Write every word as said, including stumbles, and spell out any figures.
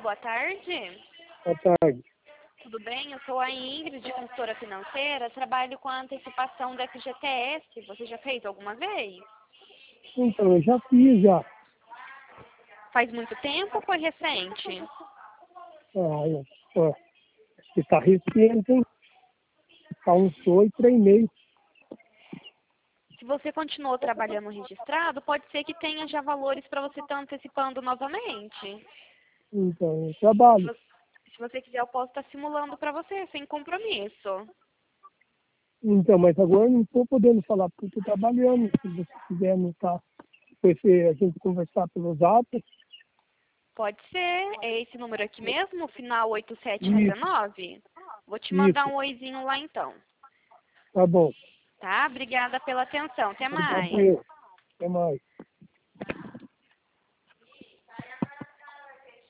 boa tarde. Boa tarde. Tudo bem? Eu sou a Ingrid, consultora financeira. Trabalho com a antecipação da F G T S. Você já fez alguma vez? Então, eu já fiz já. Faz muito tempo ou foi recente? Ah, eu, ó, acho que tá recente, hein? Tá uns dois, três meses. Se você continuou trabalhando registrado, pode ser que tenha já valores para você estar antecipando novamente. Então, eu Se trabalho. você, se você quiser, eu posso estar simulando para você, sem compromisso. Então, mas agora eu não estou podendo falar porque eu estou trabalhando. Se você quiser anotar, depois se a gente conversar pelos atos. Pode ser. É esse número aqui mesmo, final oito sete um Isso, nove? Vou te mandar isso. um oizinho lá então. Tá bom. Tá? Obrigada pela atenção. Até Obrigado mais. eu. Até mais.